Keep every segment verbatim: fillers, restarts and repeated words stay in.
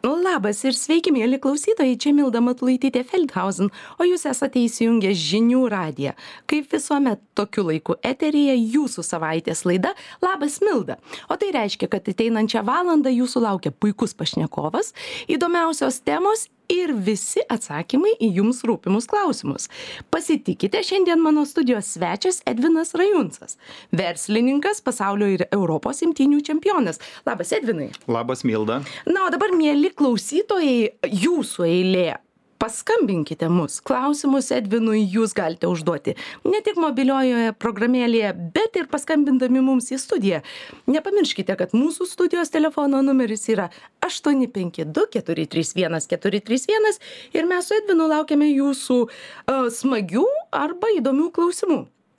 Labas ir sveiki, mėly klausytojai, čia Milda Matulaitytė Feldhausen, o jūs esate įsijungę Žinių radiją. Kaip visuomet tokiu laiku eteryje jūsų savaitės laida Labas Milda. O tai reiškia, kad ateinančią valandą jūsų laukia puikus pašnekovas, įdomiausios temos ir visi atsakymai į jums rūpimus klausimus. Pasitikite, šiandien mano studijos svečias Edvinas Rajuncas, verslininkas, pasaulio ir Europos imtynių čempionas. Labas, Edvinai. Labas, Milda. Na, o dabar, mieli klausytojai, jūsų eilė. Paskambinkite mus. Klausimus Edvinui jūs galite užduoti ne tik mobiliojoje programėlėje, bet ir paskambindami mums į studiją. Nepamirškite, kad mūsų studijos telefono numeris yra aštuoni penki du keturi trys vienas keturi trys vienas ir mes su Edvinu laukiame jūsų uh, smagių arba įdomių klausimų.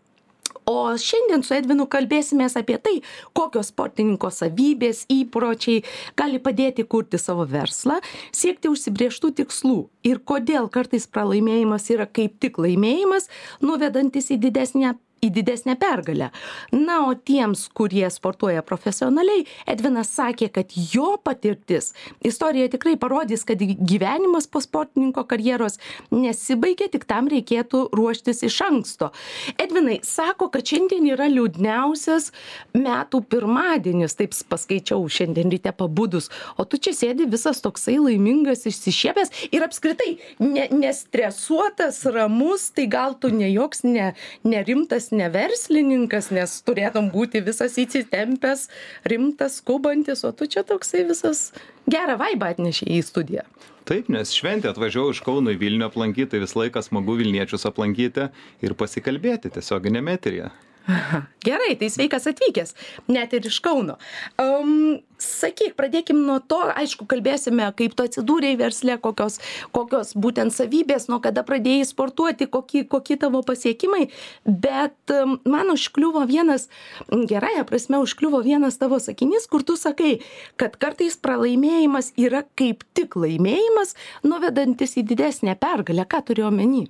O šiandien su Edvinu kalbėsimės apie tai, kokios sportininko savybės, įpročiai gali padėti kurti savo verslą, siekti užsibrėžtų tikslų ir kodėl kartais pralaimėjimas yra kaip tik laimėjimas, nuvedantis į didesnę į didesnę pergalę. Na, o tiems, kurie sportuoja profesionaliai, Edvinas sakė, kad jo patirtis, istorija tikrai parodys, kad gyvenimas po sportininko karjeros nesibaigia, tik tam reikėtų ruoštis iš anksto. Edvinai sako, kad šiandien yra liūdniausias metų pirmadienis, taip paskaičiau šiandien ryte pabudus, o tu čia sėdi visas toksai laimingas, išsišiepęs ir apskritai ne, nestresuotas, ramus, tai gal tu ne joks ne, nerimtas, ne verslininkas, nes turėtum būti visas įsitempęs, rimtas, skubantis, o tu čia toksai visas gerą vaibą atnešė į studiją. Taip, nes šventė atvažiavau iš Kauno į Vilnių aplankyti, tai vis laikas smagu Vilniečius aplankyti ir pasikalbėti tiesioginėme eteryje. Aha. Gerai, tai sveikas atvykęs, net ir iš Kauno. Um, sakyk, pradėkim nuo to, aišku, kalbėsime, kaip tu atsidūrei versle, kokios, kokios būtent savybės, nuo kada pradėjai sportuoti, kokie, kokie tavo pasiekimai, bet um, man užkliuvo vienas, gerąja prasme, užkliuvo vienas tavo sakinys, kur tu sakai, kad kartais pralaimėjimas yra kaip tik laimėjimas, nuvedantis į didesnę pergalę. Ką turiu omeny?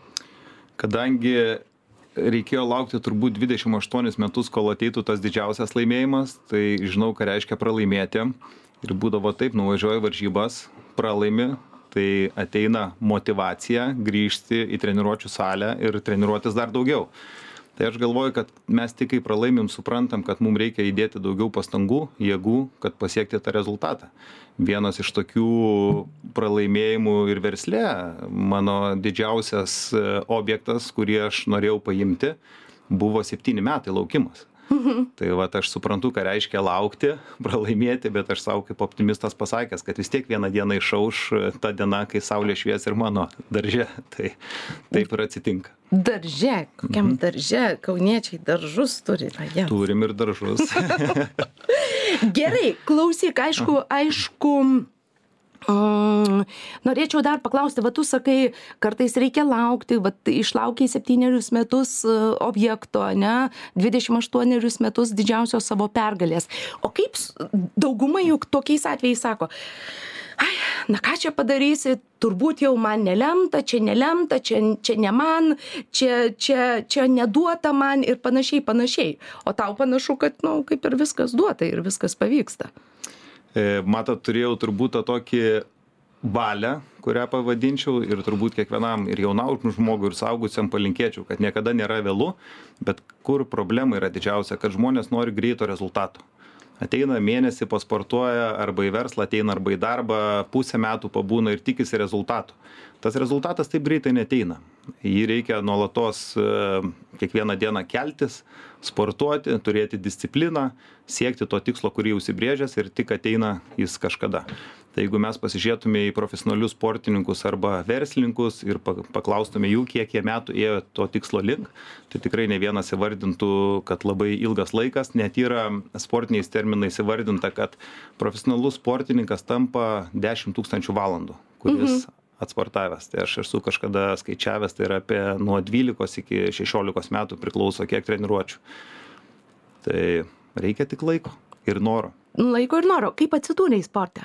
Kadangi reikėjo laukti turbūt dvidešimt aštuonis metus, kol ateitų tas didžiausias laimėjimas, tai žinau, ką reiškia pralaimėti. Ir būdavo taip, nuvažiuoju varžybas, pralaimi, tai ateina motyvacija grįžti į treniruočių salę ir treniruotis dar daugiau. Tai aš galvoju, kad mes tik kai pralaimim, suprantam, kad mums reikia įdėti daugiau pastangų, jėgų, kad pasiekti tą rezultatą. Vienas iš tokių pralaimėjimų ir versle, mano didžiausias objektas, kurį aš norėjau paimti, buvo septyni metai laukimas. Mhm. Tai va, aš suprantu, ką reiškia laukti, pralaimėti, bet aš savo kaip optimistas pasakęs, kad vis tiek vieną dieną išauš ta diena, kai saulė švies ir mano darže. Tai taip ir atsitinka. Darže? Kokiam mhm. darže? Kauniečiai daržus turi. Ja. Turim ir daržus. Gerai, klausyk, aišku, aišku. Mm, norėčiau dar paklausti, va tu sakai, kartais reikia laukti, va išlaukiai septynerius metus objekto, ne, dvidešimt aštuonerius metus didžiausios savo pergalės. O kaip dauguma juk tokiais atvejais sako, ai, na ką čia padarysi, turbūt jau man nelemta, čia nelemta, čia, čia ne man, čia, čia, čia neduota man ir panašiai, panašiai. O tau panašu, kad, na, nu, kaip ir viskas duota ir viskas pavyksta. Matot, turėjau turbūt tą tokį valią, kurią pavadinčiau ir turbūt kiekvienam ir jaunam žmogui ir suaugusiam palinkėčiau, kad niekada nėra vėlu, bet kur problema yra didžiausia, kad žmonės nori greito rezultato. Ateina mėnesį, pasportuoja arba į verslą, ateina arba į darbą, pusę metų pabūna ir tikisi rezultatų. Tas rezultatas taip greitai neteina. Jį reikia nuolatos kiekvieną dieną keltis, sportuoti, turėti discipliną, siekti to tikslo, kurį užsibrėžęs ir tik ateina jis kažkada. Tai jeigu mes pasižiūrėtume į profesionalius sportininkus arba verslininkus ir paklaustume jų, kiek jie metų ėjo to tikslo link, tai tikrai ne vienas įvardintų, kad labai ilgas laikas, net yra sportiniais terminais įvardinta, kad profesionalus sportininkas tampa dešimt tūkstančių valandų, kuris mhm. atsportavęs. Tai aš esu kažkada skaičiavęs, tai yra apie nuo dvylikos iki šešiolikos metų priklauso kiek treniruočių. Tai reikia tik laiko ir noro. Laiko ir noro. Kaip atsidūrei sporte?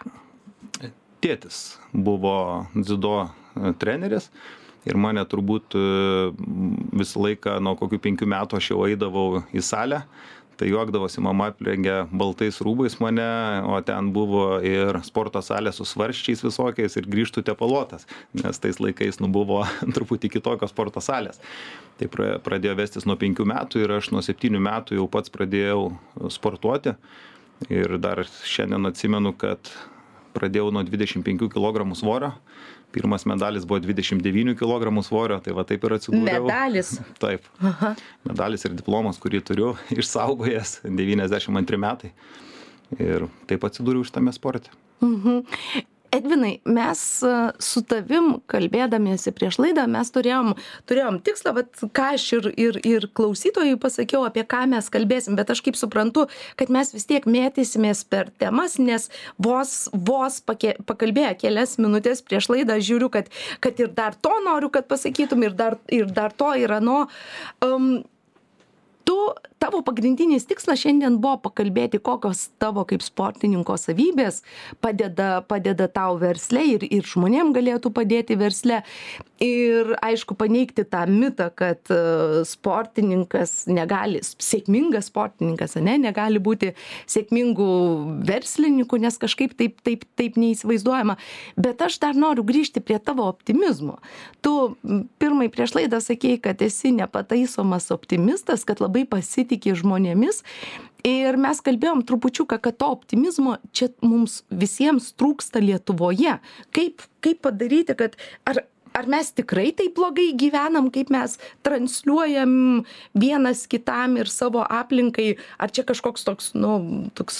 Tėtis buvo dziudo treneris ir mane turbūt visą laiką nuo kokių penkių metų aš jau eidavau į salę. tai juokdavosi, mama aprengia baltais rūbais mane, o ten buvo ir sporto salė su svarščiais visokiais ir grįžtų tepaluotas, nes tais laikais nu, buvo truputį kitokios sporto salės. Tai pradėjo vestis nuo penkių metų ir aš nuo septynių metų jau pats pradėjau sportuoti. Ir dar šiandien atsimenu, kad pradėjau nuo dvidešimt penkių kilogramų svorio. Pirmas medalis buvo dvidešimt devynių kilogramų svorio, tai va taip ir atsidūriau. Medalis? Taip. Aha. Medalis ir diplomas, kurį turiu, išsaugojęs, devyniasdešimt antri metai. Ir taip atsidūriau šitame sporte. Mhm. Edvinai, mes su tavim kalbėdamiesi prieš laidą, mes turėjom, turėjom tikslą, vat, ką aš ir, ir, ir klausytojui pasakiau, apie ką mes kalbėsim, bet aš kaip suprantu, kad mes vis tiek mėtysimės per temas, nes vos, vos pake, pakalbėję kelias minutės prieš laidą, žiūriu, kad, kad ir dar to noriu, kad pasakytum, ir dar, ir dar to ir ano. Um, tu, tavo pagrindinis tikslas šiandien buvo pakalbėti, kokios tavo kaip sportininko savybės padeda, padeda tau versle ir, ir žmonėm galėtų padėti versle. Ir aišku, paneigti tą mitą, kad uh, sportininkas negali, sėkmingas sportininkas, ne, negali būti sėkmingų verslininkų, nes kažkaip taip, taip, taip neįsivaizduojama. Bet aš dar noriu grįžti prie tavo optimizmo. Tu pirmai prieš laidą sakei, kad esi nepataisomas optimistas, kad labai pasitiki žmonėmis. Ir mes kalbėjom trupučiuką, kad to optimizmo čia mums visiems trūksta Lietuvoje. Kaip, kaip padaryti, kad ar Ar mes tikrai taip blogai gyvenam, kaip mes transliuojam vienas kitam ir savo aplinkai, ar čia kažkoks toks, nu, toks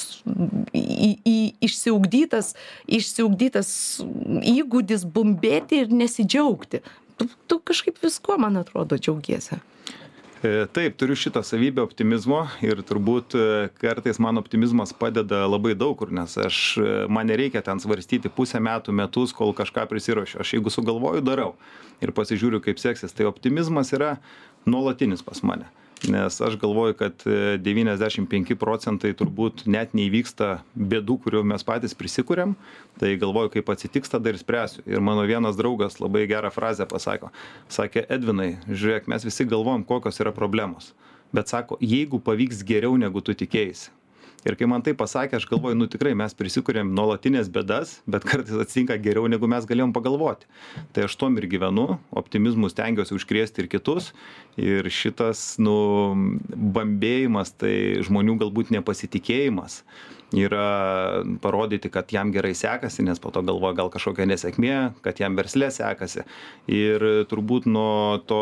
į, į, išsiugdytas, išsiugdytas įgūdis bumbėti ir nesidžiaugti. Tu, tu kažkaip visko, man atrodo, džiaugiesi. Taip, turiu šitą savybę optimizmo ir turbūt kartais man optimizmas padeda labai daug kur, nes aš, man nereikia ten svarstyti pusę metų, metus, kol kažką prisiruošiu. Aš jeigu sugalvoju, darau ir pasižiūriu, kaip seksis. Tai optimizmas yra nuolatinis pas mane, nes aš galvoju, kad devyniasdešimt penki procentai turbūt net neįvyksta bėdų, kurių mes patys prisikuriam. Tai galvoju, kaip atsitiks, tada ir spręsiu. Ir mano vienas draugas labai gerą frazę pasako. Sakė, Edvinai, žiūrėk, mes visi galvojam, kokios yra problemos. Bet sako, jeigu pavyks geriau, negu tu tikėjai. Ir kai man tai pasakė, aš galvoju, nu tikrai mes prisikuriam nuolatinės bėdas, bet kartais atsitinka geriau, negu mes galėjom pagalvoti. Tai aš tom ir gyvenu, optimizmu stengiuosi užkrėsti ir kitus. Ir šitas, nu, bambėjimas, tai žmonių galbūt nepasitikėjimas yra parodyti, kad jam gerai sekasi, nes po to galvoja gal kažkokia nesėkmė, kad jam versle sekasi. Ir turbūt nuo to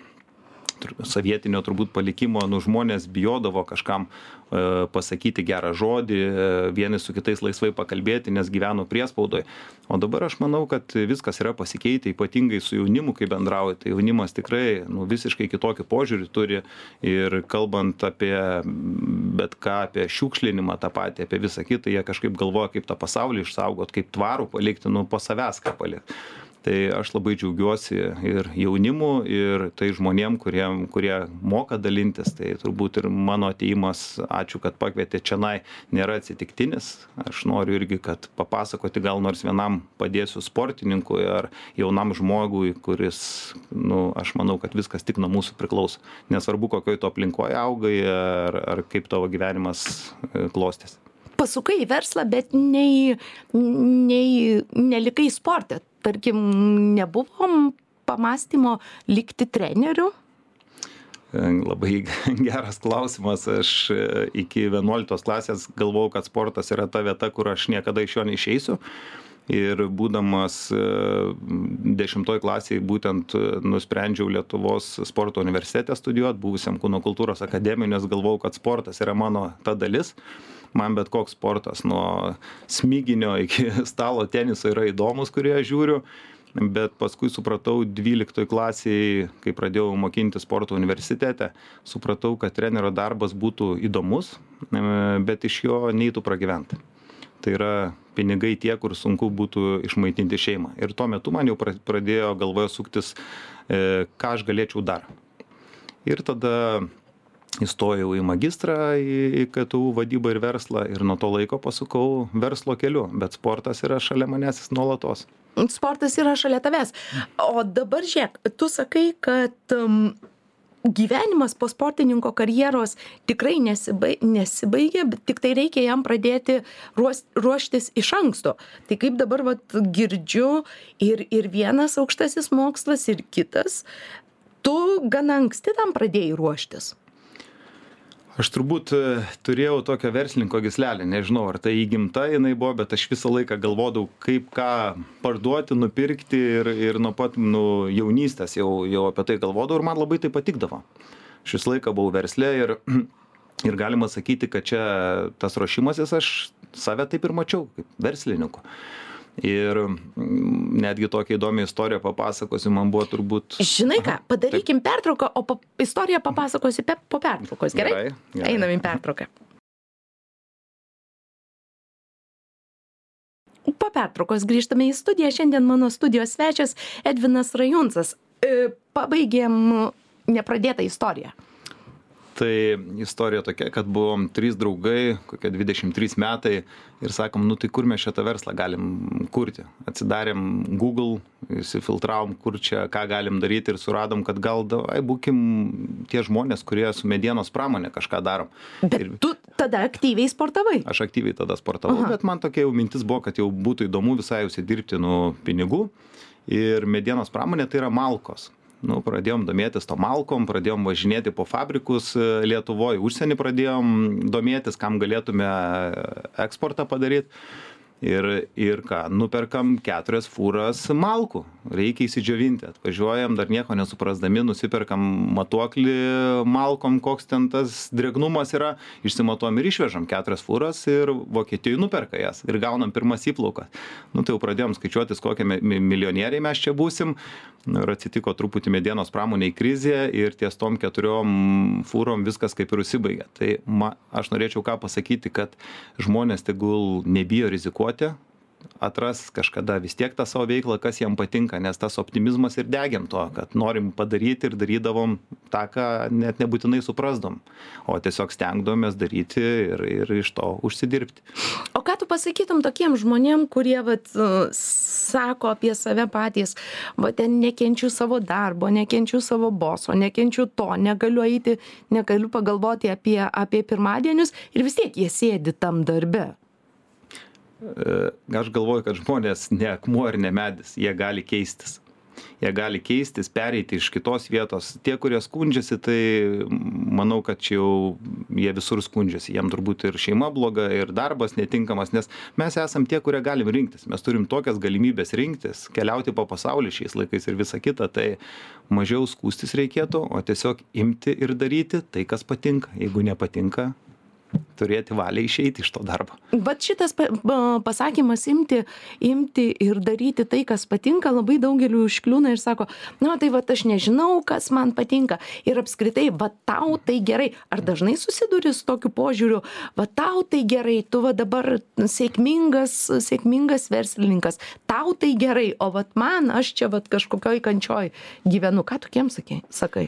sovietinio turbūt palikimo, nu, žmonės bijodavo kažkam e, pasakyti gerą žodį, e, vieni su kitais laisvai pakalbėti, nes gyveno priespaudoje. O dabar aš manau, kad viskas yra pasikeitę, ypatingai su jaunimu, kai bendrauja. Tai jaunimas tikrai, nu, visiškai kitokį požiūrį turi ir kalbant apie bet ką, apie šiukšlinimą tą patį, apie visą kitą, jie kažkaip galvoja, kaip tą pasaulį išsaugot, kaip tvarų palikti, nu, po savęs ką palikti. Tai aš labai džiaugiuosi ir jaunimu, ir tai žmonėm, kurie, kurie moka dalintis. Tai turbūt ir mano atėjimas, ačiū, kad pakvietė čionai, nėra atsitiktinis. Aš noriu irgi, kad papasakoti gal nors vienam padėsiu sportininkui ar jaunam žmogui, kuris, nu, aš manau, kad viskas tik nuo mūsų priklauso. Nesvarbu, kokioj to aplinkoje augai ar, ar kaip tavo gyvenimas klostėsi. Pasukai į verslą, bet nei, nei, nelikai sporte. Tarkim, nebuvom pamąstymo likti treneriu? Labai geras klausimas. Aš iki vienuoliktos klasės galvojau, kad sportas yra ta vieta, kur aš niekada iš jo neišeisiu. Ir būdamas dešimtoj klasėje būtent nusprendžiau Lietuvos sporto universitete studijuoti, buvusiam Kūno kultūros akademijoj, nes galvojau, kad sportas yra mano ta dalis. Man bet koks sportas, nuo smiginio iki stalo teniso yra įdomus, kurį aš žiūriu. Bet paskui supratau dvyliktoj klasėje, kai pradėjau mokinti sporto universitete, supratau, kad trenerio darbas būtų įdomus, bet iš jo neįtų pragyventi. Tai yra pinigai tie, kur sunku būtų išmaitinti šeimą. Ir tuo metu man jau pradėjo galvoje suktis, ką aš galėčiau dar. Ir tada įstojau į magistrą, į K T U vadybą ir verslą ir nuo to laiko pasukau verslo keliu, bet sportas yra šalia manęs nuolatos. Sportas yra šalia tavęs. O dabar žiūrėk, tu sakai, kad um, gyvenimas po sportininko karjeros tikrai nesibai nesibaigia, bet tik tai reikia jam pradėti ruos ruoštis iš anksto. Tai kaip dabar vat girdžiu ir ir vienas aukštasis mokslas, ir kitas, tu gana anksti tam pradėjai ruoštis. Aš turbūt turėjau tokią verslininko gyslelę, nežinau, ar tai įgimta jinai buvo, bet aš visą laiką galvodavau, kaip ką parduoti, nupirkti ir, ir nuo pat nu, jaunystės jau, jau apie tai galvodavau ir man labai tai patikdavo. Aš visą laiką buvau versle ir, ir galima sakyti, kad čia tas ruošimasis aš save taip ir mačiau, kaip verslininku. Ir netgi tokią įdomią istoriją papasakosiu, man buvo turbūt... Žinai ką, padarykim Taip. pertrauką, o pa, istoriją papasakosiu pe, po pertraukos, gerai? Gerai, gerai. Einam į pertrauką. Po pertraukos grįžtame į studiją, šiandien mano studijos svečias Edvinas Rajuncas. E, pabaigėm nepradėtą istoriją. Tai istorija tokia, kad buvom trys draugai, kokie dvidešimt trys metai ir sakom, nu tai kur mes šitą verslą galim kurti. Atsidarėm Google, įsifiltravom, kur čia, ką galim daryti ir suradom, kad gal davai būkim tie žmonės, kurie su medienos pramonė kažką darom. Bet ir... tu tada aktyviai sportavai? Aš aktyviai tada sportavau, Aha. bet man tokia jau mintis buvo, kad jau būtų įdomu visai užsidirbti nu pinigų ir medienos pramonė tai yra malkos. Nu, pradėjom domėtis to malkom, pradėjom važinėti po fabrikus Lietuvoje, užsienį pradėjom domėtis, kam galėtume eksportą padaryti. Ir, ir ką, nuperkam keturias fūras malkų, reikia įsidžiovinti, atvažiuojam, dar nieko nesuprasdami, nusiperkam matuoklį malkom, koks ten tas drėgnumas yra, išsimatuom ir išvežam keturias fūras ir Vokietijai nuperka jas ir gaunam pirmas įplaukas. Nu tai jau pradėjom skaičiuotis, kokie milijonieriai mes čia būsim, nu, ir atsitiko truputį medienos pramoniai krizė ir ties tom keturiom fūrom viskas kaip ir užsibaigė. Tai ma, aš norėčiau ką pasakyti, kad žmonės tegul nebijo rizikuoti, atras kažkada vis tiek tą savo veiklą, kas jam patinka, nes tas optimizmas ir degiam to, kad norim padaryti ir darydavom tą, ką net nebūtinai suprasdom, o tiesiog stengdomės daryti ir, ir iš to užsidirbti. O ką tu pasakytum tokiem žmonėm, kurie vat, sako apie save patys, va ten nekenčiu savo darbo, nekenčiu savo boso, nekenčiu to, negaliu eiti, negaliu pagalvoti apie, apie pirmadienius ir vis tiek jie sėdi tam darbe. Aš galvoju, kad žmonės ne akmuo ir ne medis, jie gali keistis. Jie gali keistis, pereiti iš kitos vietos. Tie, kurie skundžiasi, tai manau, kad čia jau jie visur skundžiasi. Jiem turbūt ir šeima bloga, ir darbas netinkamas, nes mes esam tie, kurie galim rinktis. Mes turim tokias galimybės rinktis, keliauti po pasaulį šiais laikais ir visa kita. Tai mažiau skūstis reikėtų, o tiesiog imti ir daryti tai, kas patinka. Jeigu nepatinka, turėti valią išeiti iš to darbo. Bet šitas pasakymas imti, imti ir daryti tai, kas patinka, labai daugeliu užkliūna ir sako, na tai va aš nežinau, kas man patinka ir apskritai, va tau tai gerai. Ar dažnai susiduri su tokiu požiūriu, va tau tai gerai, tu va dabar sėkmingas, sėkmingas verslininkas, tau tai gerai, o va man, aš čia va kažkokioj kančioj gyvenu. Ką tu kiem sakai?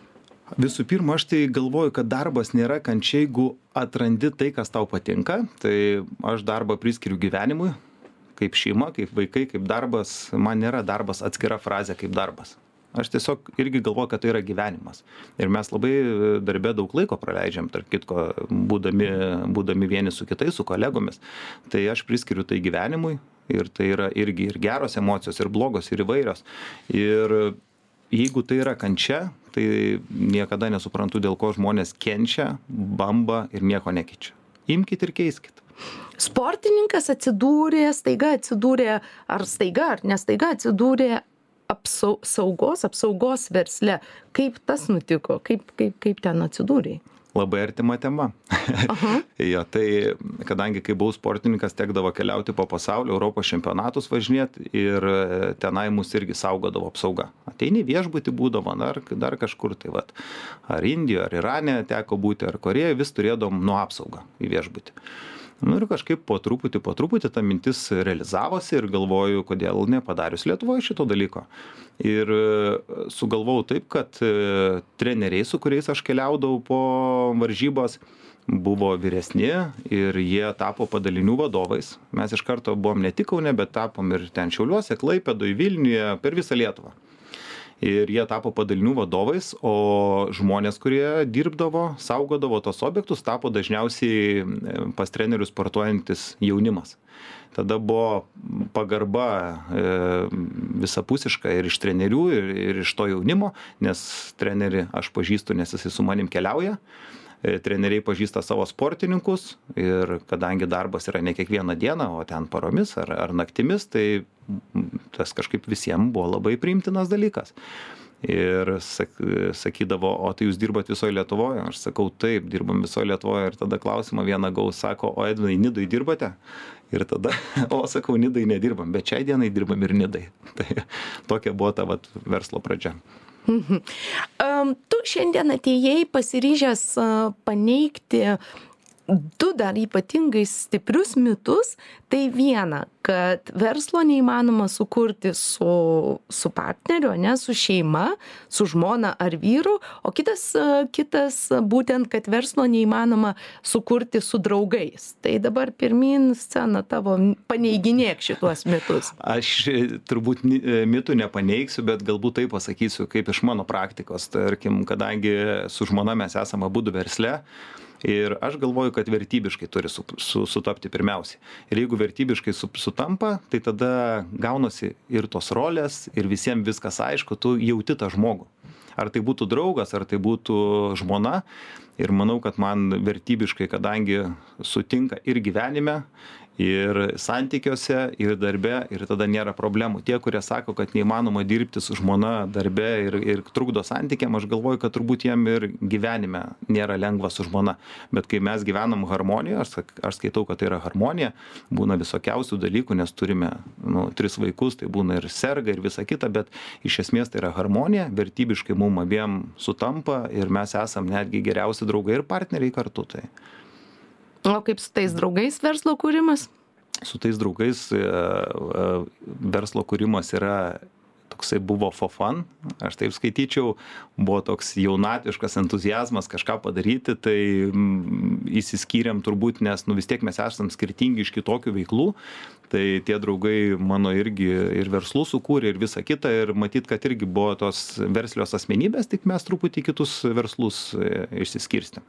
Visų pirma, aš tai galvoju, kad darbas nėra kančia, jeigu atrandi tai, kas tau patinka. Tai aš darbą priskiriu gyvenimui, kaip šeima, kaip vaikai, kaip darbas. Man nėra darbas atskira frazė kaip darbas. Aš tiesiog irgi galvoju, kad tai yra gyvenimas. Ir mes labai darbe daug laiko praleidžiam, tarp kitko, būdami, būdami vieni su kitais, su kolegomis. Tai aš priskiriu tai gyvenimui ir tai yra irgi ir geros emocijos, ir blogos, ir įvairios. Ir jeigu tai yra kančia, tai niekada nesuprantu, dėl ko žmonės kenčia, bamba ir nieko nekeičia. Imkit ir keiskit. Sportininkas atsidūrė, staiga atsidūrė, ar staiga, ar nestaiga atsidūrė apsau, saugos, apsaugos versle. Kaip tas nutiko? Kaip, kaip, kaip ten atsidūrė? Labai artima tema. Aha. Jo, tai kadangi kai buvau sportininkas, tekdavo keliauti po pasaulio, Europos čempionatus važinėti ir tenai mus irgi saugodavo apsauga. Ateini viešbutį būdavo, dar, dar kažkur tai vat. Ar Indijoje, ar Irane teko būti, ar Korejoje, vis turėdom nuo apsaugą į viešbutį. Nu ir kažkaip po truputį, po truputį ta mintis realizavosi ir galvoju, kodėl nepadarius Lietuvoje šito dalyko. Ir sugalvojau taip, kad treneriai, su kuriais aš keliaudavau po varžybos, buvo vyresni ir jie tapo padalinių vadovais. Mes iš karto buvom ne tik Kaune, bet tapom ir ten Šiauliuose, Klaipėdoje, Vilniuje, per visą Lietuvą. ir jie tapo padalinių vadovais, o žmonės, kurie dirbdavo, saugodavo tos objektus, tapo dažniausiai pas trenerius sportuojantis jaunimas. Tada buvo pagarba e, visapusiška ir iš trenerių, ir, ir iš to jaunimo, nes trenerį aš pažįstu, nes jisai su manim keliauja. E, treneriai pažįsta savo sportininkus ir kadangi darbas yra ne kiekvieną dieną, o ten paromis ar, ar naktimis, tai tas kažkaip visiems buvo labai priimtinas dalykas. Ir sak, sakydavo, o tai jūs dirbat visoje Lietuvoje? Aš sakau, taip, dirbam visoje Lietuvoje. Ir tada klausimą vieną gaus, sako, o Edvinai, Nidai dirbate? Ir tada, o sakau, Nidai nedirbam, bet šiai dienai dirbam ir Nidai. Tai tokia buvo ta vat, verslo pradžia. Mhm. Um, tu šiandien atėjai pasiryžęs uh, paneigti du dar ypatingai stiprius mitus. Tai viena, kad verslo neįmanoma sukurti su, su partneriu, ne, su šeima, su žmona ar vyru, o kitas, kitas būtent, kad verslo neįmanoma sukurti su draugais. Tai dabar pirmin scena tavo, paneiginėk šituos mitus. Aš turbūt mitų nepaneigsiu, bet galbūt tai pasakysiu kaip iš mano praktikos. Tarkim, kadangi su žmona mes esame abudu versle, ir aš galvoju, kad vertybiškai turi su, su, sutapti pirmiausiai. Ir jeigu vertybiškai su, sutampa, tai tada gaunasi ir tos rolės, ir visiems viskas aišku, tu jauti tą žmogų. Ar tai būtų draugas, ar tai būtų žmona. Ir manau, kad man vertybiškai, kadangi sutinka ir gyvenime, ir santykiuose, ir darbe, ir tada nėra problemų. Tie, kurie sako, kad neįmanoma dirbti su žmona darbe ir, ir trukdo santykiam, aš galvoju, kad turbūt jiem ir gyvenime nėra lengva su žmona. Bet kai mes gyvenam harmonijoje, aš, aš skaitau, kad tai yra harmonija, būna visokiausių dalykų, nes turime nu, tris vaikus, tai būna ir serga, ir visa kita, bet iš esmės tai yra harmonija, vertybiškai mum abiem sutampa ir mes esam netgi geriausi draugai ir partneriai kartu. Tai. O kaip su tais draugais verslo kūrimas? Su tais draugais verslo kūrimas yra toksai buvo for fun, aš taip skaityčiau, buvo toks jaunatviškas entuziazmas kažką padaryti, tai įsiskyrėm turbūt, nes nu vis tiek mes esam skirtingi iš kitokių veiklų, tai tie draugai mano irgi ir verslų sukūrė ir visa kita, ir matyt, kad irgi buvo tos verslios asmenybės, tik mes truputį kitus verslus išsiskirstėm.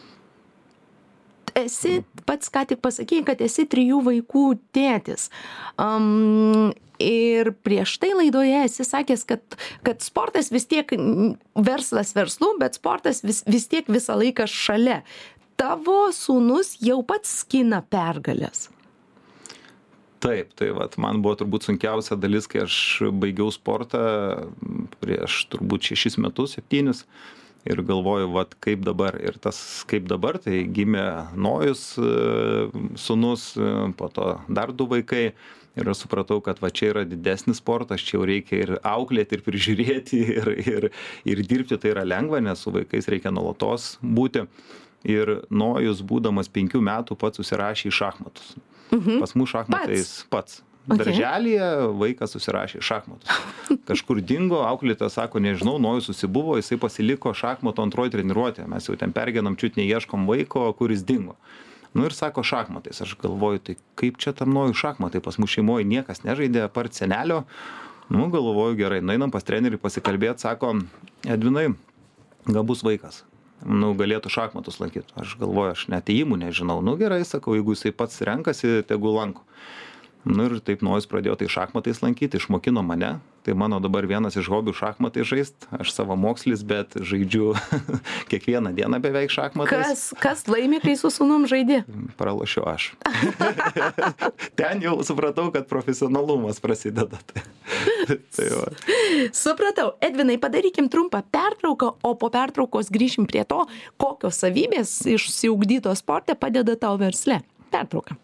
Esi pats ką tik pasakėjai, kad esi trijų vaikų tėtis. Um, ir prieš tai laidoje esi sakęs, kad, kad sportas vis tiek, verslas verslu, bet sportas vis, vis tiek visą laiką šalia. Tavo sūnus jau pats skina pergalės. Taip, tai vat, man buvo turbūt sunkiausia dalis, kai aš baigiau sportą prieš turbūt šešis metus, septynis. Ir galvoju, vat, kaip dabar. Ir tas kaip dabar, tai gimė Nojus sūnus, po to dar du vaikai. Ir aš supratau, kad va čia yra didesnis sportas, čia jau reikia ir auklėti, ir prižiūrėti, ir, ir, ir dirbti tai yra lengva, nes su vaikais reikia nuolatos būti. Ir Nojus, būdamas penkių metų, pats susirašė į šachmatus. Mhm. Pas mus šachmatais pats. pats. Okay. Darželyje vaikas susirašė šachmatus. Kažkur dingo, auklėta sako, nežinau, Nojus susibuvo, jisai pasiliko šachmato antroji treniruotė. Mes jau ten pergenam, čiut neieškom vaiko, kuris dingo. Nu ir sako šachmatais. Aš galvoju, tai kaip čia tam Nojus šachmatai? Pas mūsų šeimoje niekas nežaidė apart senelio. Nu, galvoju, gerai, nueinam pas trenerį pasikalbėti, sako, Edvinai, gabus vaikas. Nu, galėtų šachmatus lankyti. Aš galvoju, aš net įimų nežinau. Nu gerai, sakau, jeigu jisai pats renkasi, tegu lanko. Nu ir taip Nojus pradėjo tai šachmatais lankyti, išmokino mane. Tai mano dabar vienas iš hobių šachmatai žaist. Aš savo mokslis, bet žaidžiu kiekvieną dieną beveik šachmatais. Kas, kas laimi, kai su sūnum žaidži? Pralošiu aš. Ten jau supratau, kad profesionalumas prasideda. Tai va. Supratau. Edvinai, padarykim trumpą pertrauką, o po pertraukos grįšim prie to, kokios savybės išsiugdytos sporte padeda tau versle. Pertrauka.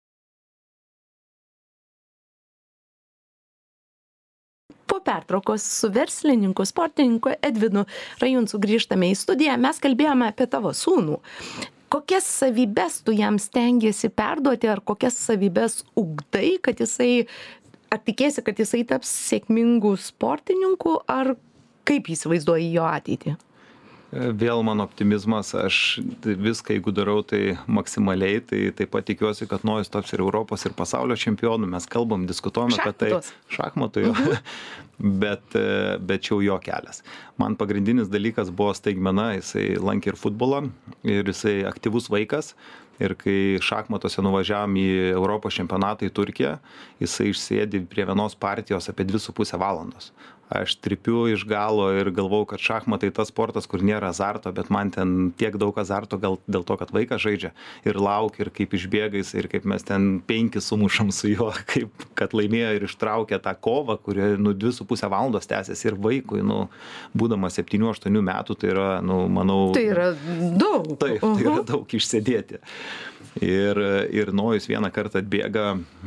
Po pertraukos su verslininku, sportininku Edvinu Rajuncu grįžtame į studiją. Mes kalbėjome apie tavo sūnų. Kokias savybes tu jam stengiesi perduoti, ar kokias savybes ugdai, kad jisai, ar tikėsi, kad jisai taps sėkmingu sportininku, ar kaip įsivaizduoji jo ateitį? Vėl mano optimizmas, aš viską, jeigu darau, tai maksimaliai, tai taip pat tikiuosi, kad Nojus taps ir Europos, ir pasaulio čempionu, mes kalbam, diskutuojame apie tai. Šachmatų jau. bet, bet čia jau jo kelias. Man pagrindinis dalykas buvo staigmena, jisai lankė ir futbolą, ir jisai aktyvus vaikas. Ir kai šachmatuose nuvažiavom į Europos čempionatą į Turkiją, jisai išsėdi prie vienos partijos apie dvi su pusę valandos. Aš tripiu iš galo ir galvau, kad šachmatai tas sportas, kur nėra azarto, bet man ten tiek daug azarto gal dėl to, kad vaikas žaidžia ir laukia, ir kaip išbėgais, ir kaip mes ten penkis sumušam su juo, kaip kad laimėjo ir ištraukė tą kovą, kuri nu dvi su pusę valandos tęsiasi ir vaikui, nu, būdamas septynių aštuonių metų, tai yra, nu, manau... Tai yra daug. Taip, tai yra daug išsėdėti. Ir, ir Nojus vieną kartą atbėga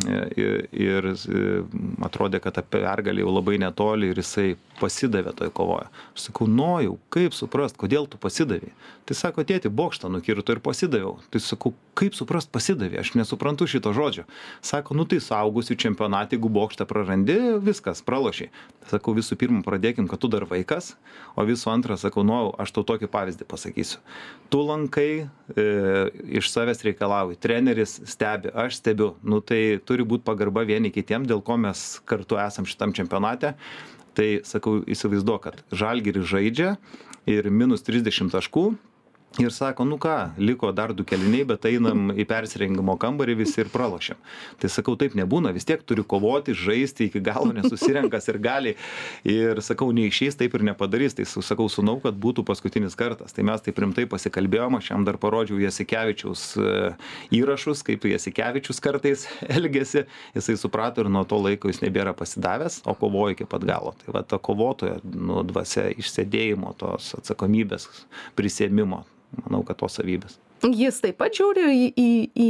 ir, ir atrodė, kad ta pergalė jau labai netoli ir jisai pasidavė toj kovoje. Aš sakau, Nojau, kaip suprast, kodėl tu pasidavė? Tai sako, tėti, bokštą nukirto ir pasidaviau. Tai sakau, kaip suprast pasidavė? Aš nesuprantu šito žodžio. Sako, nu tai suaugusių čempionatą, jeigu bokštą prarandi, viskas, pralošiai. Sakau, visų pirma, pradėkim, kad tu dar vaikas, o visų antra, sakau, Nojau, aš tau tokį pavyzdį pasakysiu. Tu lankai, e, iš savęs reikalauji, treneris stebi, aš stebiu. Nu tai turi būti pagarba vieni kitiem, dėl ko mes kartu esam šitam čempionate. Tai, sakau, įsivaizduok, kad Žalgiris žaidžia ir minus trisdešimt taškų. Ir sako, nu ką, liko dar du kėliniai, bet einam į persirengimo kambarį visi ir pralošiam. Tai sakau, taip nebūna, vis tiek turi kovoti, žaisti iki galo, nesusirenkas ir gali. Ir sakau, neišeis, taip ir nepadarys. Tai sakau, sunau, kad būtų paskutinis kartas. Tai mes taip rimtai pasikalbėjom, aš jam dar parodžiau Jasikevičiaus įrašus, kaip Jasikevičius kartais elgėsi. Jisai suprato ir nuo to laiko jis nebėra pasidavęs, o kovojo iki pat galo. Tai va ta kovotoja, nu, dvasia išsėdėjimo, tos atsakomybės, prisėmimo. Manau, kad tos savybės. Jis taip pat žiūri į, į, į,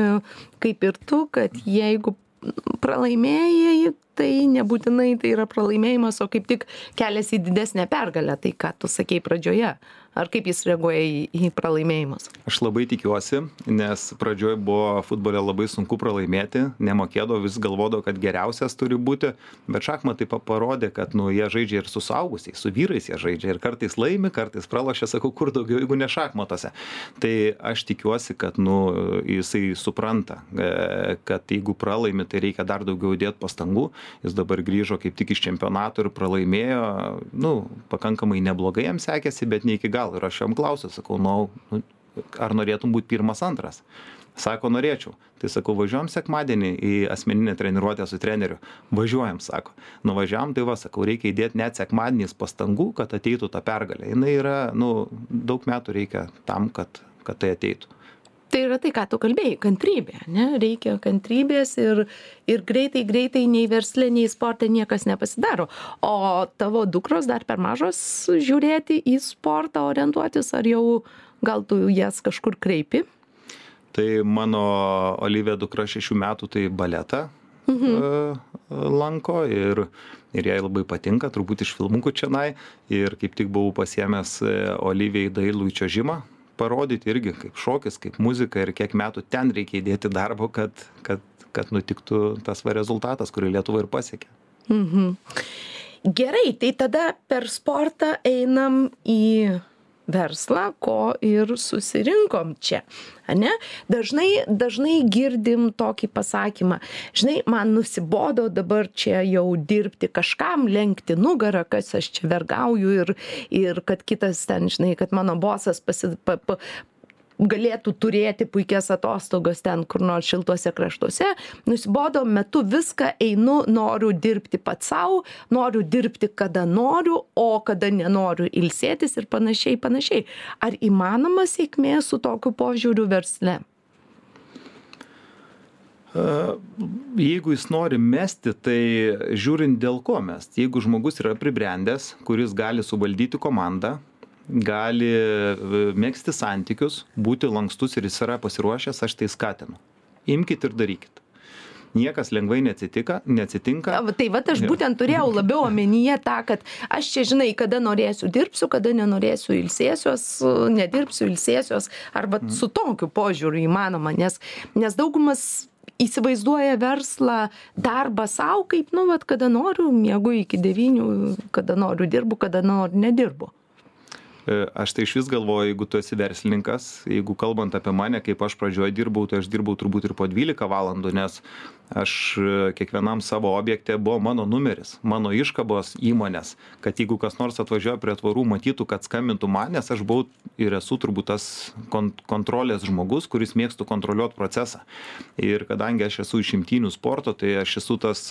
kaip ir tu, kad jeigu pralaimėjai, tai nebūtinai tai yra pralaimėjimas, o kaip tik kelias į didesnę pergalę, tai ką tu sakei pradžioje. Ar kaip jis reaguoja į, į pralaimėjimus? Aš labai tikiuosi, nes pradžioje buvo futbole labai sunku pralaimėti, nemokėdavo, vis galvodavo, kad geriausias turi būti, bet šachmatai parodė, kad nu, jie žaidžia ir su suaugusiais, su vyrais jie žaidžia ir kartais laimi, kartais pralošia, sakau, kur daugiau, jeigu ne šachmatuose. Tai aš tikiuosi, kad nu, jisai supranta, kad jeigu pralaimi, tai reikia dar daugiau įdėti pastangų. Jis dabar grįžo kaip tik iš čempionato ir pralaimėjo, nu, pakankamai neblogai jam sekėsi, bet ne iki galo. Ir aš jam klausiu, sakau, nu, ar norėtum būti pirmas, antras? Sako, norėčiau. Tai sakau, važiuojam sekmadienį į asmeninę treniruotę su treneriu. Važiuojam, sako. Nuvažiavam, tai va, sakau, reikia įdėti net sekmadieniais pastangų, kad ateitų ta pergalė. Jis yra, nu, daug metų reikia tam, kad, kad tai ateitų. Tai yra tai, ką tu kalbėjai, kantrybė, ne? Reikia kantrybės ir, ir greitai, greitai nei versle, nei sporte niekas nepasidaro. O tavo dukros dar per mažos žiūrėti į sportą, orientuotis, ar jau gal tu jas kažkur kreipi? Tai mano Olivija dukra šešių metų, tai baletą mhm. lanko ir, ir jai labai patinka, turbūt iš filmukų čianai. Ir kaip tik buvau pasiėmęs Olivijai dailų čiuožimą parodyti irgi kaip šokis, kaip muzika ir kiek metų ten reikia įdėti darbo, kad, kad, kad nutiktų tas va rezultatas, kurį Lietuva ir pasiekė. Mhm. Gerai, tai tada per sportą einam į verslą, ko ir susirinkom čia, ane? Dažnai, dažnai girdim tokį pasakymą, žinai, man nusibodo dabar čia jau dirbti kažkam, lenkti nugarą, kas aš čia vergauju ir, ir kad kitas ten, žinai, kad mano bosas pasi, pa, pa, galėtų turėti puikias atostogas ten kur nors šiltuose kraštuose, nusibodo, metu viską, einu, noriu dirbti pats sau, noriu dirbti kada noriu, o kada nenoriu ilsėtis ir panašiai, panašiai. Ar įmanoma sėkmė su tokiu požiūriu versle? Jeigu jis nori mesti, tai žiūrint dėl ko mest. Jeigu žmogus yra pribrendęs, kuris gali suvaldyti komandą, gali megzti santykius, būti lankstus ir jis yra pasiruošęs, aš tai skatinu. Imkit ir darykit. Niekas lengvai neatsitika, neatsitinka. Tai va, aš būtent turėjau labiau omenyje tą, kad aš čia, žinai, kada norėsiu dirbsiu, kada nenorėsiu ilsėsiuos, nedirbsiu ilsėsiuos, arba mm. su tokiu požiūriu įmanoma, nes, nes daugumas įsivaizduoja verslą, darbą sau, kaip, nu, vat, kada noriu, miegu iki devynių, kada noriu dirbu, kada noriu nedirbu. Aš tai iš vis galvoju, jeigu tu esi verslininkas, jeigu kalbant apie mane, kaip aš pradžioje dirbau, tai aš dirbau turbūt ir po dvylika valandų, nes aš kiekvienam savo objekte buvo mano numeris, mano iškabos įmonės, kad jeigu kas nors atvažiuoja prie tvorų, matytų, kad skambintų man, nes aš buvau ir esu turbūt tas kontrolės žmogus, kuris mėgstų kontroliuoti procesą. Ir kadangi aš esu iš imtynių sporto, tai aš esu tas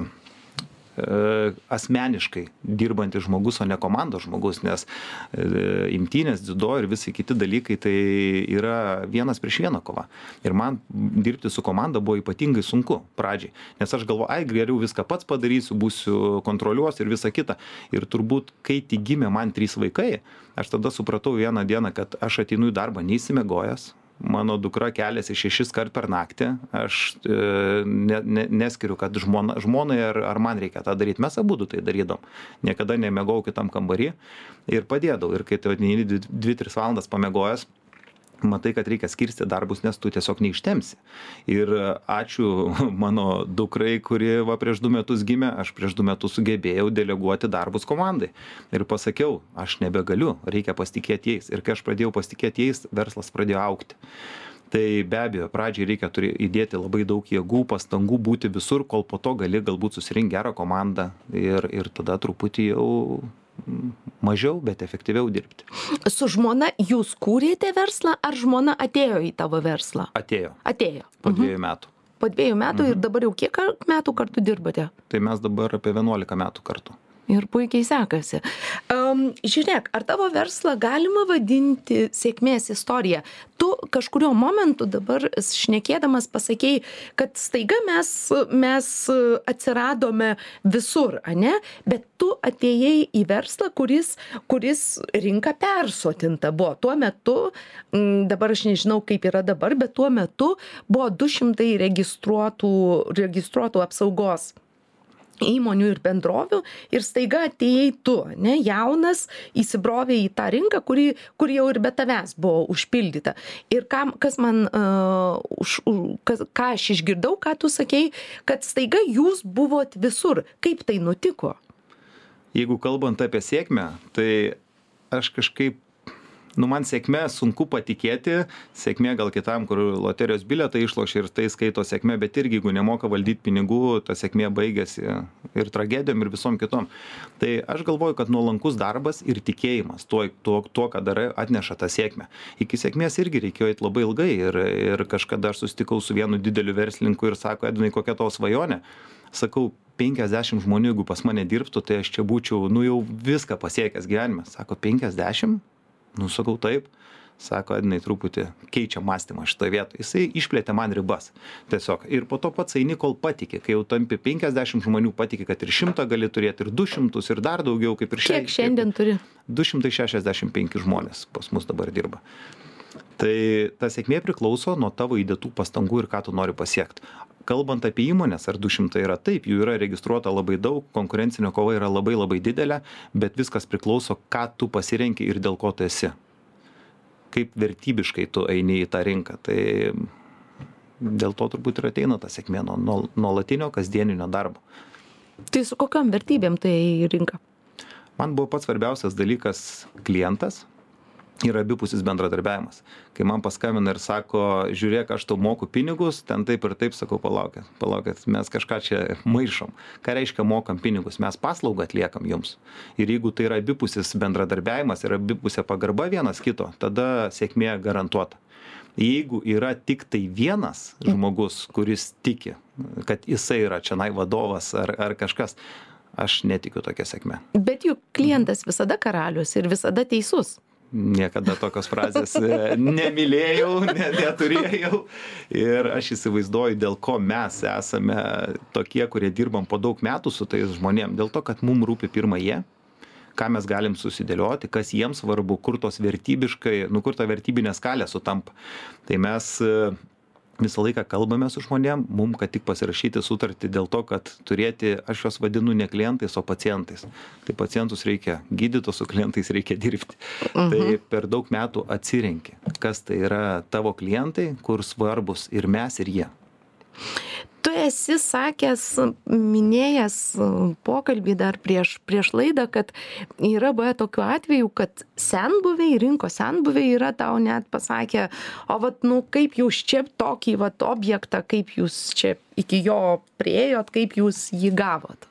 asmeniškai dirbantis žmogus, o ne komandos žmogus, nes imtynės, dziudo ir visi kiti dalykai tai yra vienas prieš vieną kova. Ir man dirbti su komanda buvo ypatingai sunku pradžiai, nes aš galvoju, ai, geriau viską pats padarysiu, būsiu kontroliuos ir visa kita. Ir turbūt, kai tik gimė man trys vaikai, aš tada supratau vieną dieną, kad aš ateinu į darbą neįsimiegojęs. Mano dukra keliasi šešis kart per naktį, aš e, ne, ne, neskiriu, kad žmona, žmonai ar, ar man reikia tą daryti, mes abudu tai darydom, niekada nemiegau kitam kambarį ir padėdau, ir kai tu ateini dvi tris valandas pamiegojęs, matai, kad reikia skirsti darbus, nes tu tiesiog neištemsi. Ir ačiū mano dukrai, kuri va prieš du metus gimė, aš prieš du metus sugebėjau deleguoti darbus komandai. Ir pasakiau, aš nebegaliu, reikia pasitikėti jais. Ir kai aš pradėjau pasitikėti jais, verslas pradėjo augti. Tai be abejo, pradžiai reikia turi įdėti labai daug jėgų, pastangų būti visur, kol po to gali galbūt susirinkti gerą komandą ir, ir tada truputį jau mažiau, bet efektyviau dirbti. Su žmona jūs kūrėte verslą, ar žmona atėjo į tavo verslą? Atėjo. Atėjo. Po dviejų mhm. metų. Po dviejų metų mhm. ir dabar jau kiek metų kartu dirbate? Tai mes dabar apie vienuolika metų kartu. Ir puikiai sekasi. Um, žiūrėk, ar tavo verslą galima vadinti sėkmės istorija? Tu kažkurio momentu dabar šnekėdamas pasakei, kad staiga mes, mes atsiradome visur, ane? Bet tu atėjai į verslą, kuris, kuris rinka persotinta buvo. Tuo metu, dabar aš nežinau kaip yra dabar, bet tuo metu buvo du šimtai registruotų, registruotų apsaugos įmonių ir bendrovių ir staiga atėjai tu, ne, jaunas, įsibrovė į tą rinką, kuri, kuri jau ir be tavęs buvo užpildyta. Ir kam, kas man, uh, už, kas, ką aš išgirdau, ką tu sakei, kad staiga jūs buvot visur. Kaip tai nutiko? Jeigu kalbant apie sėkmę, tai aš kažkaip Nu, man sėkmė sunku patikėti, sėkmė gal kitam, kur loterijos bilietą išlošia ir tai skaito sėkmė, bet irgi jeigu nemoka valdyti pinigų, ta sėkmė baigėsi ir tragedijom ir visom kitom. Tai aš galvoju, kad nuolankus darbas ir tikėjimas tuo, tuo, tuo ką darai, atneša tą sėkmę. Iki sėkmės irgi reikėjo eiti labai ilgai ir, ir kažkada aš susitikau su vienu dideliu verslininku ir sako, Edvinai, kokia tavo svajonė? Sakau, penkiasdešimt žmonių, jeigu pas mane dirbtų, tai aš čia būčiau, nu jau viską pasiekęs gyvenime. Sako, penkiasdešimt? Nu, sakau, taip. Sako, Edvinai, truputį keičia mąstymą šitoje vietoje. Jisai išplėtė man ribas. Tiesiog. Ir po to pats eini, kol patiki. Kai jau tampi penkiasdešimt žmonių, patiki, kad ir šimtą gali turėti, ir du šimtus, ir dar daugiau, kaip ir šiandien. Kiek šiandien turi? du šimtai šešiasdešimt penki žmonės pas mus dabar dirba. Tai ta sėkmė priklauso nuo tavo įdėtų pastangų ir ką tu nori pasiekti. Kalbant apie įmonės, ar du šimtai yra taip, jų yra registruota labai daug, konkurencinio kova yra labai labai didelė, bet viskas priklauso, ką tu pasirenki ir dėl ko tu esi. Kaip vertybiškai tu eini į tą rinką. Tai dėl to turbūt ir ateina ta sėkmė nuo nuolatinio kasdieninio darbo. Tai su kokiom vertybėm tai į rinką? Man buvo pats svarbiausias dalykas klientas. Yra abipusis bendradarbiavimas. Kai man paskambina ir sako, žiūrėk, aš tau moku pinigus, ten taip ir taip, sakau, palaukit, palaukit, mes kažką čia maišom. Ką reiškia mokam pinigus? Mes paslaugą atliekam jums. Ir jeigu tai yra abipusis bendradarbiavimas ir abipusė pagarba vienas kito, tada sėkmė garantuota. Jeigu yra tik tai vienas žmogus, kuris tiki, kad jisai yra čionai vadovas ar, ar kažkas, aš netikiu tokia sėkmė. Bet juk klientas visada karalius ir visada teisus. Niekada tokios frazės nemylėjau, ne, neturėjau. Ir aš įsivaizduoju, dėl ko mes esame tokie, kurie dirbam po daug metų su tais žmonėm. Dėl to, kad mums rūpi pirma jie, ką mes galim susidėlioti, kas jiems svarbu, kur tos vertybiškai, nu kur ta vertybinė skalė sutampa. Tai mes visą laiką kalbame su žmonėm, mum, kad tik pasirašyti sutartį dėl to, kad turėti, aš juos vadinu ne klientais, o pacientais. Tai pacientus reikia gydyti, o su klientais reikia dirbti. Mhm. Tai per daug metų atsirenki, kas tai yra tavo klientai, kur svarbus ir mes, ir jie. Tu esi sakęs, minėjęs pokalbį dar prieš, prieš laidą, kad yra buvę tokiu atveju, kad senbuviai, rinkos senbuviai yra tau net pasakę, o vat, nu, kaip jūs čia tokį vat objektą, kaip jūs čia iki jo priėjot, kaip jūs jį gavot?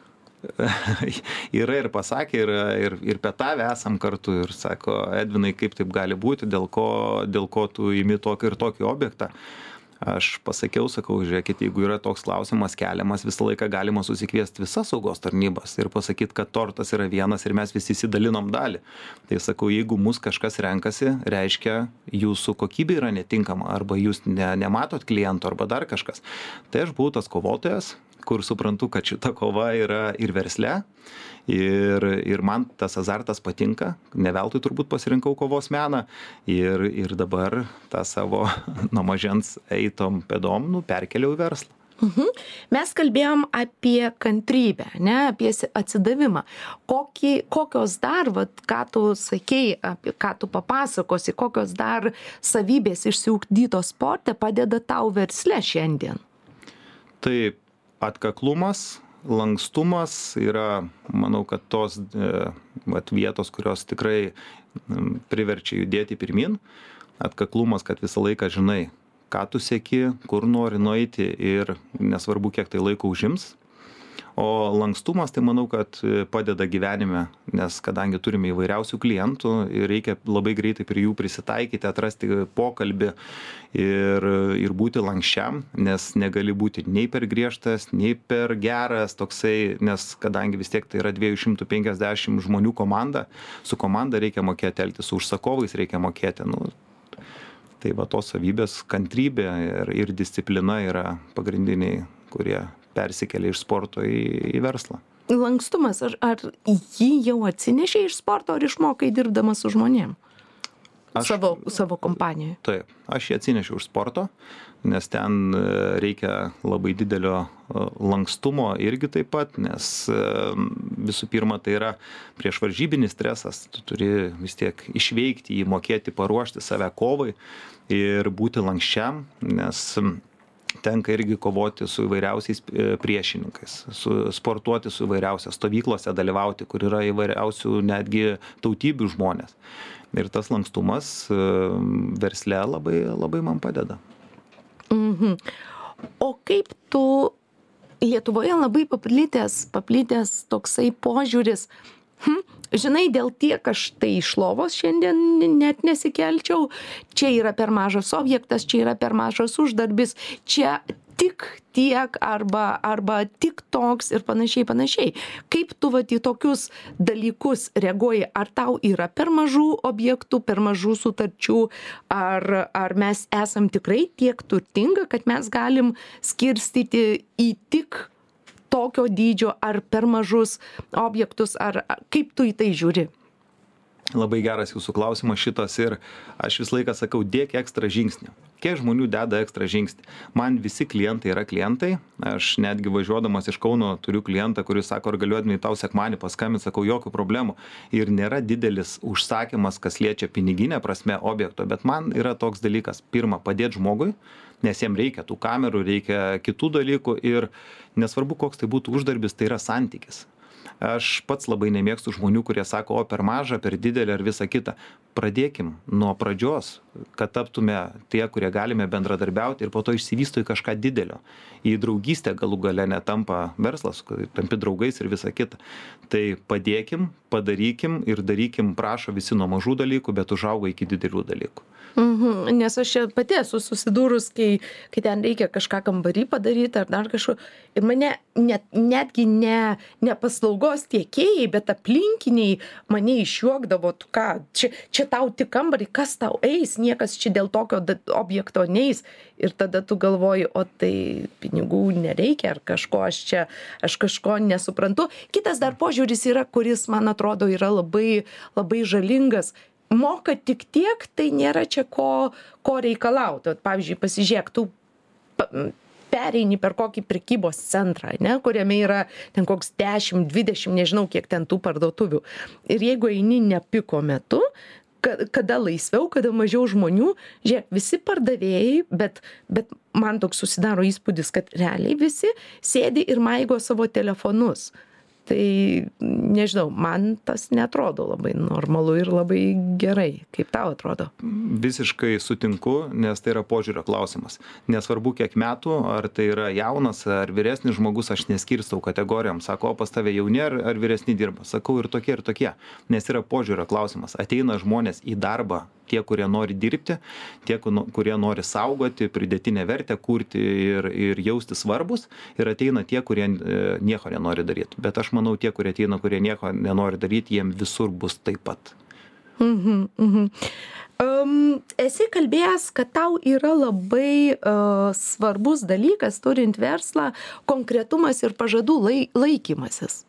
Yra ir pasakė, ir, ir, ir petavę esam kartu ir sako, Edvinai, kaip taip gali būti, dėl ko, dėl ko tu imi tokį ir tokį objektą. Aš pasakiau, sakau, žiūrėkit, jeigu yra toks klausimas keliamas, visą laiką galima susikviesti visas saugos tarnybas ir pasakyti, kad tortas yra vienas ir mes visi įsidalinom dalį. Tai sakau, jeigu mus kažkas renkasi, reiškia, jūsų kokybė yra netinkama, arba jūs ne, nematot klientų, arba dar kažkas. Tai aš buvau tas kovotojas, kur suprantu, kad šita kova yra ir versle, ir, ir man tas azartas patinka, ne veltui turbūt pasirinkau kovos meną ir, ir dabar tą savo nuo mažens eitom pėdom, nu, perkeliau į verslą. Mhm. Mes kalbėjom apie kantrybę, ne, apie atsidavimą. Kokį, kokios dar, vat, ką tu sakei, apie ką tu papasakosi, kokios dar savybės išsiugdytos sporte padeda tau versle šiandien? Tai atkaklumas, lankstumas yra, manau, kad tos vat, vietos, kurios tikrai priverčia judėti pirmin. Atkaklumas, kad visą laiką žinai, ką tu sieki, kur nori nueiti ir nesvarbu, kiek tai laiko užims. O lankstumas, tai manau, kad padeda gyvenime, nes kadangi turime įvairiausių klientų ir reikia labai greitai prie jų prisitaikyti, atrasti pokalbį ir, ir būti lankščiam, nes negali būti nei per griežtas, nei per geras toksai, nes kadangi vis tiek tai yra dviejų šimtų penkiasdešimt žmonių komanda, su komanda reikia mokėti elgtis, su užsakovais reikia mokėti. Nu, tai va tos savybės, kantrybė ir, ir disciplina yra pagrindiniai, kurie persikelia iš sporto į, į verslą. Lankstumas, ar, ar jį jau atsinešė iš sporto, ar išmokai dirbdamas su žmonėm? Aš, savo, savo kompanijoje. Taip, aš jį atsinešiau iš sporto, nes ten reikia labai didelio lankstumo irgi taip pat, nes visų pirma tai yra priešvaržybinis stresas, tu turi vis tiek išveikti jį, mokėti paruošti save kovai ir būti lankščiam, nes tenka irgi kovoti su įvairiausiais priešininkais, su, sportuoti su įvairiausiose stovyklose, dalyvauti, kur yra įvairiausių netgi tautybių žmonės. Ir tas lankstumas versle labai, labai man padeda. Mhm. O kaip tu Lietuvoje labai paplitęs, paplitęs toksai požiūris, hm, žinai, dėl tiek aš tai iš lovos šiandien net nesikelčiau, čia yra per mažas objektas, čia yra per mažas uždarbis, čia tik tiek arba, arba tik toks ir panašiai, panašiai. Kaip tu vat į tokius dalykus reaguoji? Ar tau yra per mažų objektų, per mažų sutarčių, ar, ar mes esam tikrai tiek turtinga, kad mes galim skirstyti į tik tokio dydžio ar per mažus objektus, ar kaip tu į tai žiūri? Labai geras jūsų klausimas šitas ir aš visą laiką sakau, dėk ekstra žingsnį. Kiek žmonių deda ekstra žingsnį? Man visi klientai yra klientai. Aš netgi važiuodamas iš Kauno turiu klientą, kuris sako, ar galiu Edvinai tau sekmanį paskambinti, sakau, jokių problemų. Ir nėra didelis užsakymas, kas liečia piniginę prasme objekto, bet man yra toks dalykas, pirma, padėti žmogui, nes jiem reikia tų kamerų, reikia kitų dalykų ir nesvarbu, koks tai būtų uždarbis, tai yra santykis. Aš pats labai nemėgstu žmonių, kurie sako, o per mažą, per didelį ar visą kitą. Pradėkim nuo pradžios, kad taptume tie, kurie galime bendradarbiauti ir po to išsivysto į kažką didelio. Į draugystę galų gale netampa verslas, tampi draugais ir visą kitą. Tai padėkim, padarykim ir darykim, prašo visi nuo mažų dalykų, bet užauga iki didelių dalykų. Mhm, nes aš čia pati esu susidūrus, kai, kai ten reikia kažką kambarį padaryti ar dar kažko. Ir mane net, netgi ne, ne paslaugos tiekėjai, bet aplinkiniai mane išjuokdavo, tu ką, čia, čia tau tik kambarį, kas tau eis, niekas čia dėl tokio objekto neis. Ir tada tu galvoji, o tai pinigų nereikia ar kažko, aš čia, aš kažko nesuprantu. Kitas dar požiūris yra, kuris, man atrodo, yra labai, labai žalingas. Moka tik tiek, tai nėra čia ko, ko reikalauti. Pavyzdžiui, pasižiūrėk, tu pereini per kokį prekybos centrą, ne, kuriame yra ten koks dešimt, dvidešimt, nežinau kiek ten tų parduotuvių. Ir jeigu eini ne piko metu, kada laisviau, kada mažiau žmonių. Žiūrėk, visi pardavėjai, bet, bet man toks susidaro įspūdis, kad realiai visi sėdi ir maigo savo telefonus. Tai nežinau, man tas netrodo labai normalu ir labai gerai. Kaip tau atrodo? Visiškai sutinku, nes tai yra požiūrio klausimas. Nesvarbu, kiek metų, ar tai yra jaunas, ar vyresnis žmogus, aš neskirstau kategorijom. Sako, o pas tave jauni ar, ar vyresni dirba. Sakau, ir tokie, ir tokie. Nes yra požiūrio klausimas. Ateina žmonės į darbą, tie, kurie nori dirbti, tie, kurie nori saugoti, pridėtinę vertę kurti ir, ir jausti svarbus. Ir ateina tie, kurie e, nieko nenori daryti. Bet aš manau, tie, kurie ateina, kurie nieko nenori daryti, jiem visur bus taip pat. Mhm, mhm. Um, esi kalbėjęs, kad tau yra labai uh, svarbus dalykas, turint verslą, konkretumas ir pažadų lai, laikymasis.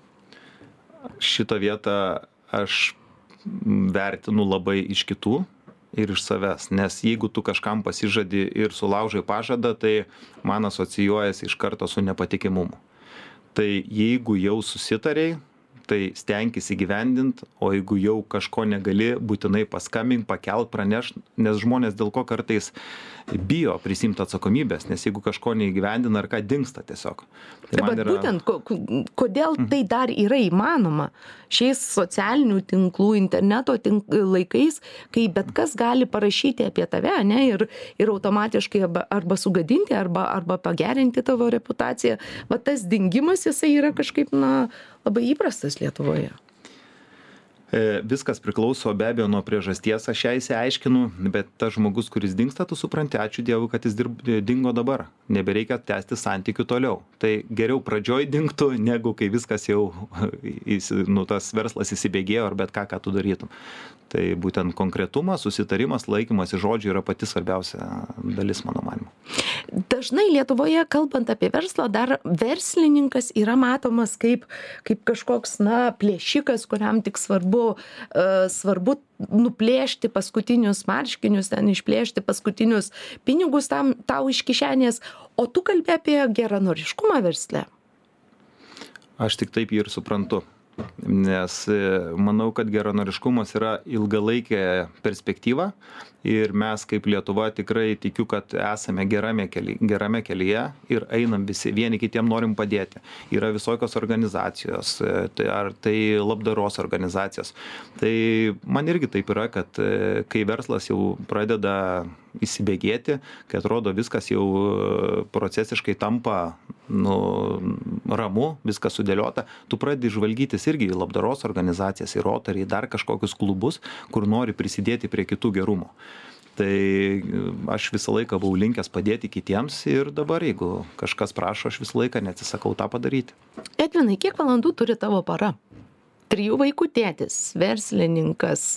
Šitą vietą aš vertinu labai iš kitų ir iš savęs, nes jeigu tu kažkam pasižadi ir sulaužai pažadą, tai man asocijuojasi iš karto su nepatikimumu. Tai jeigu jau susitarei, tai stenkis įgyvendint, o jeigu jau kažko negali, būtinai paskambink, pakelt, praneš, nes žmonės dėl ko kartais bijo prisimti atsakomybės, nes jeigu kažko neįgyvendina, ar ką dingsta tiesiog. Tai bet yra... būtent, kodėl tai dar yra įmanoma šiais socialinių tinklų, interneto tink, laikais, kai bet kas gali parašyti apie tave, ne, ir, ir automatiškai arba, arba sugadinti, arba, arba pagerinti tavo reputaciją. Va tas dingimas, jisai yra kažkaip, na, labai įprastas Lietuvoje. Viskas priklauso be abejo nuo priežasties, aš ją įsiaiškinu, bet tas žmogus, kuris dingsta, tu supranti, ačiū Dievui, kad jis dirb, dingo dabar. Nebereikia tęsti santykių toliau. Tai geriau pradžioj dingtų, negu kai viskas jau, nu, tas verslas įsibėgėjo, ar bet ką, ką tu darytum. Tai būtent konkretumas, susitarimas, laikymas į žodžių yra pati svarbiausia dalis, mano manymu. Dažnai Lietuvoje, kalbant apie verslą, dar verslininkas yra matomas kaip, kaip kažkoks, na, plėšikas, kuriam tik svarbu, uh, svarbu nuplėšti paskutinius marškinius, ten išplėšti paskutinius pinigus tam, tau iš kišenės, o tu kalbi apie geranoriškumą versle. Aš tik taip jį ir suprantu. Nes manau, kad geranoriškumas yra ilgalaikė perspektyva ir mes kaip Lietuva tikrai tikiu, kad esame gerame, kely, gerame kelyje ir einam visi, vieni kitiem norim padėti. Yra visokios organizacijos, tai ar tai labdaros organizacijos. Tai man irgi taip yra, kad kai verslas jau pradeda įsibėgėti, kai atrodo viskas jau procesiškai tampa nu, ramu, viskas sudėliota, tu pradedi žvalgytis irgi į labdaros organizacijas, į Rotary, į dar kažkokius klubus, kur nori prisidėti prie kitų gerumo. Tai aš visą laiką buvau linkęs padėti kitiems ir dabar, jeigu kažkas prašo, aš visą laiką neatsisakau tą padaryti. Edvinai, kiek valandų turi tavo para? Trijų vaikų tėtis, verslininkas.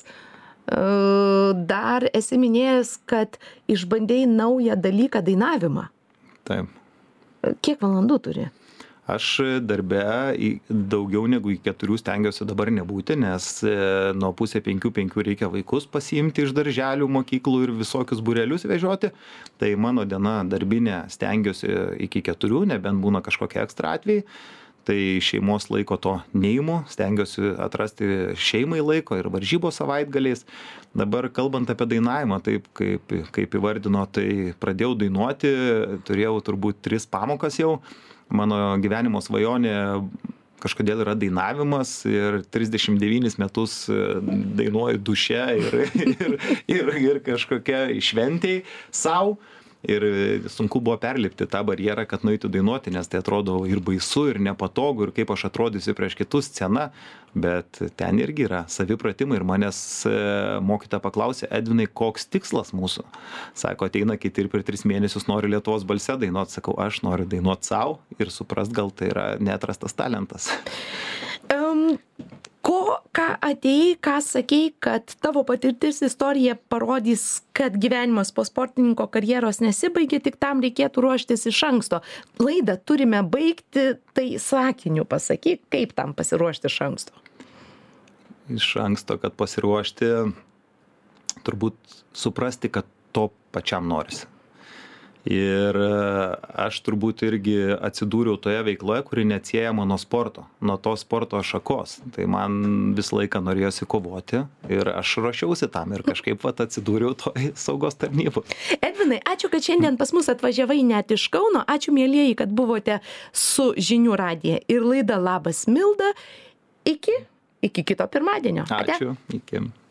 Dar esi minėjęs, kad išbandėjai naują dalyką, dainavimą. Taip. Kiek valandų turi? Aš darbe daugiau negu į keturių stengiuosi dabar nebūti, nes nuo pusė penkių penkių reikia vaikus pasiimti iš darželių, mokyklų ir visokius būrelius vežioti. Tai mano diena darbinė stengiuosi iki keturių, nebent būna kažkokie ekstra atvejai. Tai šeimos laiko to neimu, stengiuosi atrasti šeimai laiko ir varžybos savaitgaliais. Dabar kalbant apie dainavimą, taip kaip, kaip įvardino, tai pradėjau dainuoti, turėjau turbūt tris pamokas jau. Mano gyvenimo svajonė kažkodėl yra dainavimas ir trisdešimt devynis metus dainuoju duše ir, ir, ir, ir kažkokia šventėj sau. Ir sunku buvo perlipti tą barjerą, kad nueitų dainuoti, nes tai atrodo ir baisu, ir nepatogu, ir kaip aš atrodysiu prieš kitus scena, bet ten irgi yra savipratimai ir manęs mokytoja paklausė, Edvinai, koks tikslas mūsų? Sako, ateina kiti ir per tris mėnesius nori Lietuvos balse dainuoti, sakau, aš noriu dainuoti savo ir suprast, gal tai yra neatrastas talentas. Um... Ko, ką atėjai, ką sakei, kad tavo patirtis istorija parodys, kad gyvenimas po sportininko karjeros nesibaigia, tik tam reikėtų ruoštis iš anksto. Laidą turime baigti, tai sakiniu pasakyk, kaip tam pasiruošti iš anksto. Iš anksto, kad pasiruošti, turbūt suprasti, kad to pačiam norisi. Ir aš turbūt irgi atsidūriau toje veikloje, kuri neatsiejama nuo sporto, nuo tos sporto šakos. Tai man visą laiką norėjosi kovoti ir aš ruošiausi tam ir kažkaip vat atsidūriau toj saugos tarnyboj. Edvinai, ačiū, kad šiandien pas mus atvažiavai net iš Kauno. Ačiū, mielieji, kad buvote su Žinių radija ir laida Labas Milda. Iki, iki kito pirmadienio. Ačiū, iki.